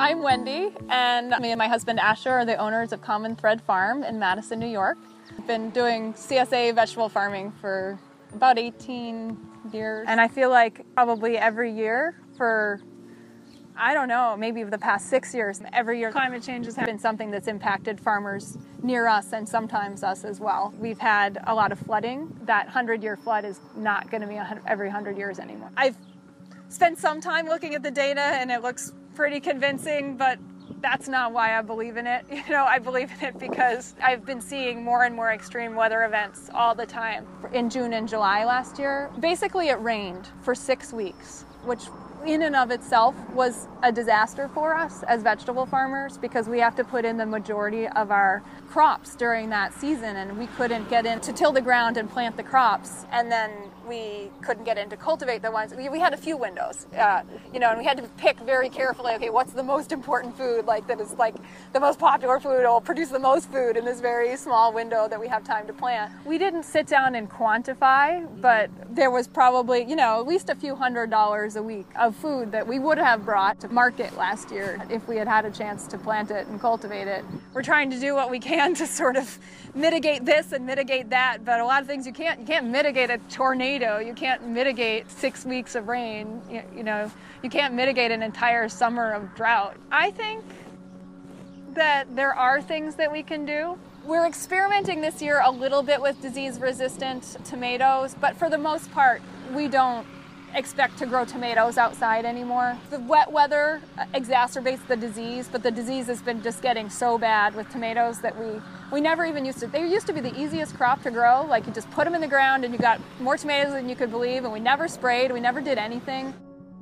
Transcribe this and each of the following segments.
I'm Wendy, and me and my husband Asher are the owners of Common Thread Farm in Madison, New York. I've been doing CSA vegetable farming for about 18 years, and I feel like probably every year for, I don't know, maybe the past 6 years, every year climate change has been something that's impacted farmers near us and sometimes us as well. We've had a lot of flooding. That 100-year flood is not going to be every 100 years anymore. I've spent some time looking at the data and it looks pretty convincing, but that's not why I believe in it. I believe in it because I've been seeing more and more extreme weather events all the time. In June and July last year, basically it rained for 6 weeks, which in and of itself was a disaster for us as vegetable farmers because we have to put in the majority of our crops during that season, and we couldn't get in to till the ground and plant the crops, and then we couldn't get in to cultivate the ones. We had a few windows, and we had to pick very carefully, okay, what's the most important food, that is the most popular food, or will produce the most food in this very small window that we have time to plant. We didn't sit down and quantify, but there was probably, at least a few $100s a week of food that we would have brought to market last year if we had had a chance to plant it and cultivate it. We're trying to do what we can to sort of mitigate this and mitigate that, but a lot of things you can't mitigate a tornado, you can't mitigate 6 weeks of rain, you can't mitigate an entire summer of drought. I think that there are things that we can do. We're experimenting this year a little bit with disease-resistant tomatoes, but for the most part, we don't expect to grow tomatoes outside anymore. The wet weather exacerbates the disease, but the disease has been just getting so bad with tomatoes that we never even used to. They used to be the easiest crop to grow. You just put them in the ground and you got more tomatoes than you could believe, and we never sprayed, we never did anything.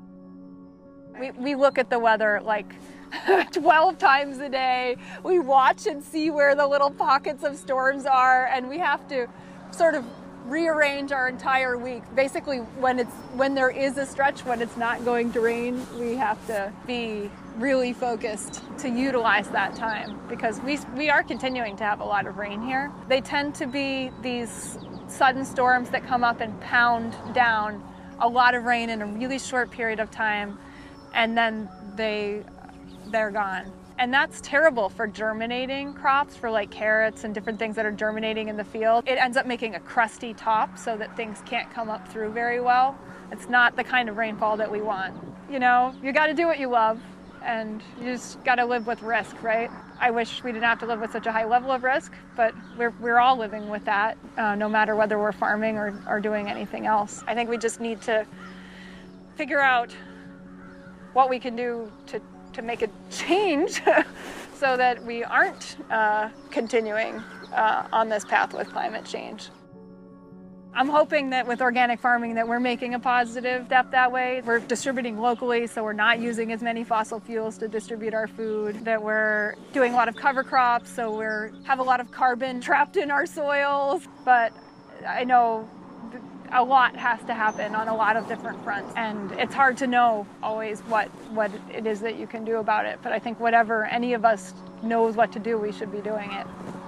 We look at the weather 12 times a day. We watch and see where the little pockets of storms are, and we have to sort of rearrange our entire week. Basically, when there is a stretch when it's not going to rain, we have to be really focused to utilize that time because we are continuing to have a lot of rain here. They tend to be these sudden storms that come up and pound down a lot of rain in a really short period of time, and then they're gone. And that's terrible for germinating crops, for carrots and different things that are germinating in the field. It ends up making a crusty top so that things can't come up through very well. It's not the kind of rainfall that we want. You got to do what you love, and you just got to live with risk, right? I wish we didn't have to live with such a high level of risk, but we're all living with that, no matter whether we're farming or doing anything else. I think we just need to figure out what we can do to make a change so that we aren't continuing on this path with climate change. I'm hoping that with organic farming that we're making a positive step that way. We're distributing locally, so we're not using as many fossil fuels to distribute our food, that we're doing a lot of cover crops, so we have a lot of carbon trapped in our soils. But I know a lot has to happen on a lot of different fronts, and it's hard to know always what it is that you can do about it. But I think whatever any of us knows what to do, we should be doing it.